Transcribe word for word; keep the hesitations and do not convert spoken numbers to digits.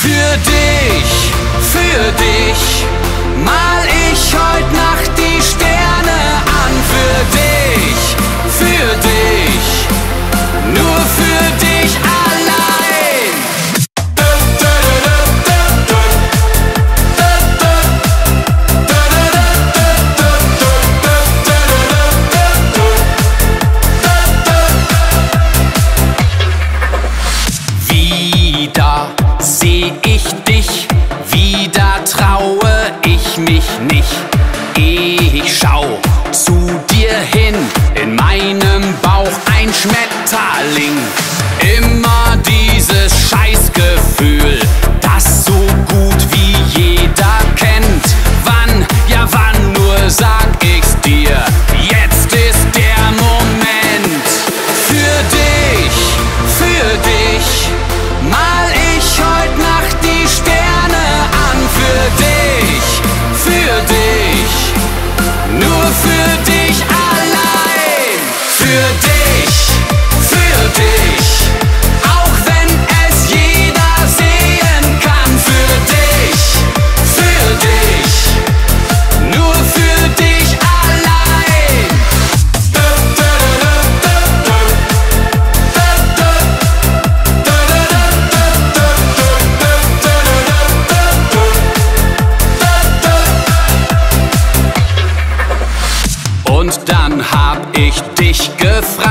Für dich, für dich mal ich heut Nacht die Sterne an. Für dich, für dich, nur für dich allein. Wieder seh ich dich, wieder traue ich mich nicht. Ich schau zu dir hin, in meinem Bauch ein Schmetterling. Immer dieses Scheißgefühl, das so gut wie jeder kennt. Wann, ja wann nur sag ich's dir, jetzt ist der Moment. Für dich, für dich mal ich heut Nacht die Sterne an. Für dich, für dich, nur für dich allein. Für dich, für dich, auch wenn es jeder sehen kann. Für dich, für dich, nur für dich allein. Und dann hab ich dich gefragt,